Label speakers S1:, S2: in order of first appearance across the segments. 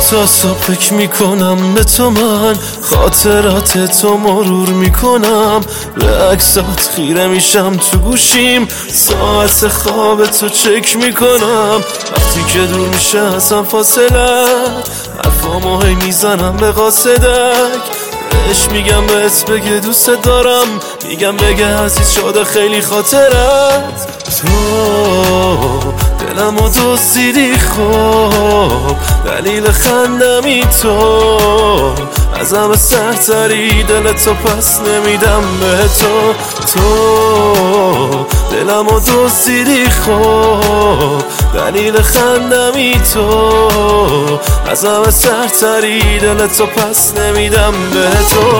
S1: تا صبح فکر میکنم به تو، من خاطرات تو مرور میکنم، به عکسات خیره میشم تو گوشیم، ساعت خواب تو چک میکنم. وقتی که دور میشه ازم فاصله، حرفامو هی میزنم به قاصدک، بهش میگم بهت بگه دوست دارم، میگم بگه عزیز شده خیلی خاطرت. تو دلمو دزدیدی، خب دلیل خندمی تو، از همه سرتری دلتو پس نمیدم به تو. تو دلمو دزدیدی، خب دلیل خندمی تو، از همه سرتری دلتو پس نمیدم به تو.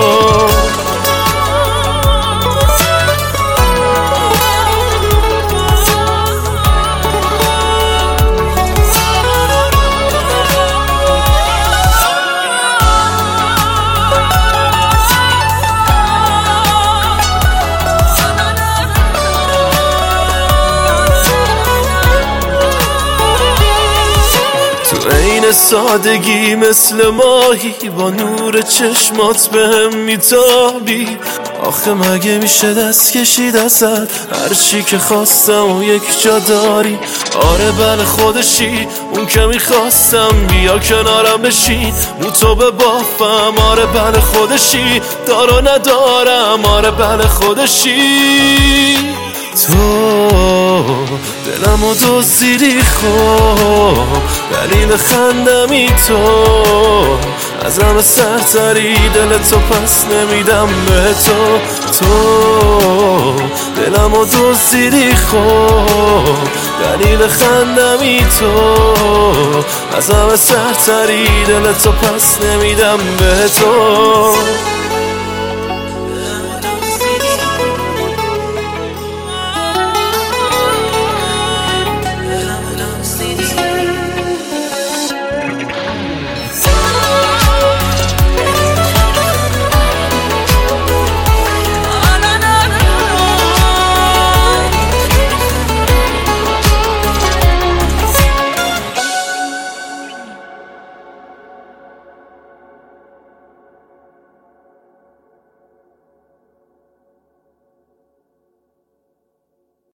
S1: عین سادگی مثل ماهی با نور چشمات بهم میتابی، آخه مگه میشه دست کشید ازت؟ هرچی که خواستم و یک جا داری. آره بله خودشی اون که میخواستم، بیا کنارم بشین مو تو به بافم. آره بله خودشی دارو ندارم، آره بله خودشی. تو دلمو دزدیدی، خب دلیل خندمی تو، از همه سرتری دلتو پس نمیدم به تو. تو دلمو دزدیدی، خب دلیل خندمی تو، از همه سرتری دلتو پس نمیدم به تو.